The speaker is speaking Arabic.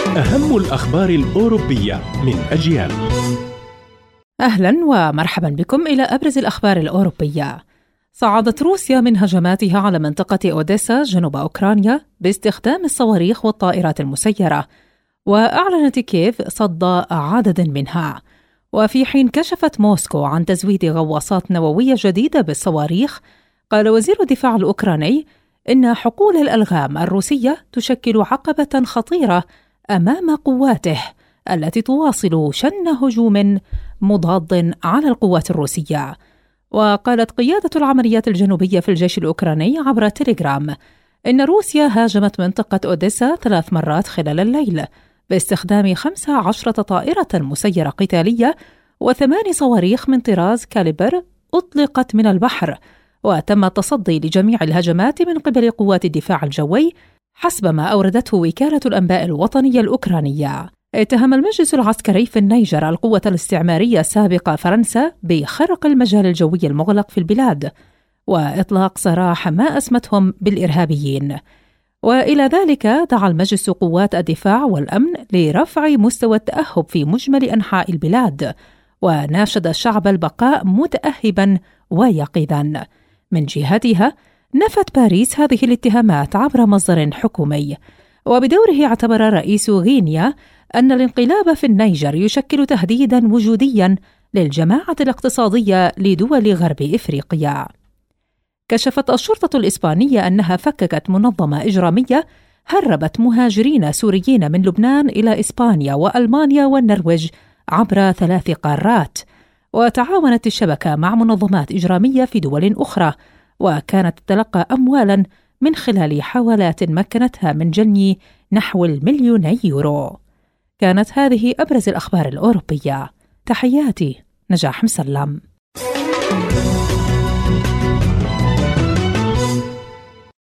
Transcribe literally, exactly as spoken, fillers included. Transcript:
أهم الأخبار الأوروبية من أجيال. أهلا ومرحبا بكم إلى أبرز الأخبار الأوروبية. صعدت روسيا من هجماتها على منطقة أوديسا جنوب أوكرانيا باستخدام الصواريخ والطائرات المسيرة، وأعلنت كييف صد عدد منها. وفي حين كشفت موسكو عن تزويد غواصات نووية جديدة بالصواريخ، قال وزير الدفاع الأوكراني إن حقول الألغام الروسية تشكل عقبة خطيرة أمام قواته التي تواصل شن هجوم مضاد على القوات الروسية. وقالت قيادة العمليات الجنوبية في الجيش الأوكراني عبر تيليجرام إن روسيا هاجمت منطقة أوديسا ثلاث مرات خلال الليل باستخدام خمس عشرة طائرة مسيرة قتالية وثمان صواريخ من طراز كاليبر أطلقت من البحر، وتم التصدي لجميع الهجمات من قبل قوات الدفاع الجوي حسب ما أوردته وكالة الأنباء الوطنية الأوكرانية. اتهم المجلس العسكري في النيجر القوة الاستعمارية السابقة فرنسا بخرق المجال الجوي المغلق في البلاد وإطلاق سراح ما أسمتهم بالإرهابيين. وإلى ذلك دعا المجلس قوات الدفاع والأمن لرفع مستوى التأهب في مجمل أنحاء البلاد، وناشد الشعب البقاء متأهبا ويقظا. من جهتها نفت باريس هذه الاتهامات عبر مصدر حكومي، وبدوره اعتبر رئيس غينيا أن الانقلاب في النيجر يشكل تهديدا وجوديا للجماعة الاقتصادية لدول غرب إفريقيا. كشفت الشرطة الإسبانية أنها فككت منظمة إجرامية هربت مهاجرين سوريين من لبنان إلى إسبانيا وألمانيا والنرويج عبر ثلاث قارات، وتعاونت الشبكة مع منظمات إجرامية في دول أخرى، وكانت تتلقى أموالا من خلال حوالات مكنتها من جني نحو المليوني يورو. كانت هذه أبرز الأخبار الأوروبية. تحياتي نجاح مسلم.